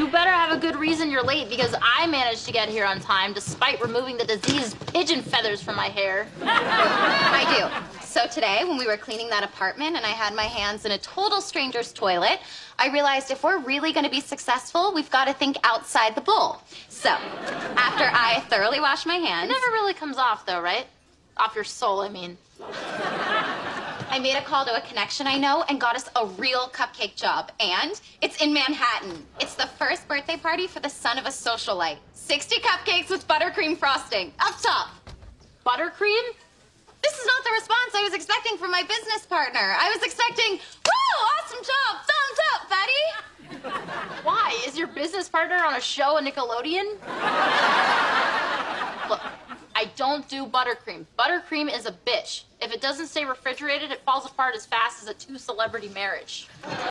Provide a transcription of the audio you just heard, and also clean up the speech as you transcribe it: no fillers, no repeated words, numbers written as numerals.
you better have a good reason you're late because I managed to get here on time despite removing the diseased pigeon feathers from my hair. I do. So today, when we were cleaning that apartment and I had my hands in a total stranger's toilet, I realized if we're really going to be successful, we've got to think outside the bowl. So, after I thoroughly washed my hands... It never really comes off, though, right? Off your soul, I mean. I made a call to a connection I know and got us a real cupcake job. And it's in Manhattan. It's the first birthday party for the son of a socialite. 60 cupcakes with buttercream frosting. Up top. Buttercream? This is not the response I was expecting from my business partner. I was expecting, woo, awesome job, thumbs up, Betty. Why? Is your business partner on a show on Nickelodeon? Look, I don't do buttercream. Buttercream is a bitch. If it doesn't stay refrigerated, it falls apart as fast as a two-celebrity marriage.